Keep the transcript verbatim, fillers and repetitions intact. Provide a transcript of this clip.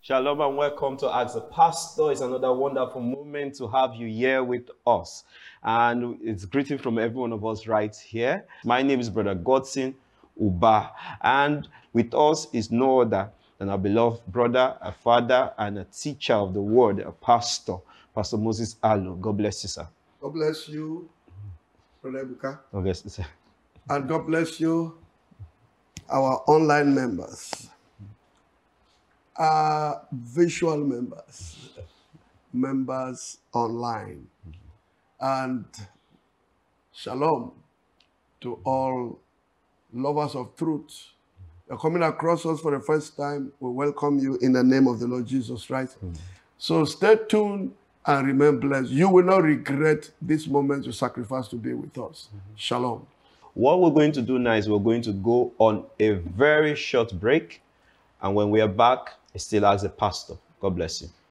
Shalom and welcome to Ask the Pastor. It's another wonderful moment to have you here with us. And it's greeting from every one of us right here. My name is Brother Godson Uba. And with us is no other than our beloved brother, a father, and a teacher of the word, a pastor, Pastor Moses Alo. God bless you, sir. God bless you, Brother Ebuka. God bless you, sir. And God bless you, our online members, our visual members, members online. And shalom to all lovers of truth. You're coming across us for the first time. We welcome you in the name of the Lord Jesus Christ. Mm. So stay tuned and remain blessed. You will not regret this moment you sacrifice to be with us. Mm-hmm. Shalom. What we're going to do now is we're going to go on a very short break. And when we are back, I still ask the pastor. God bless you.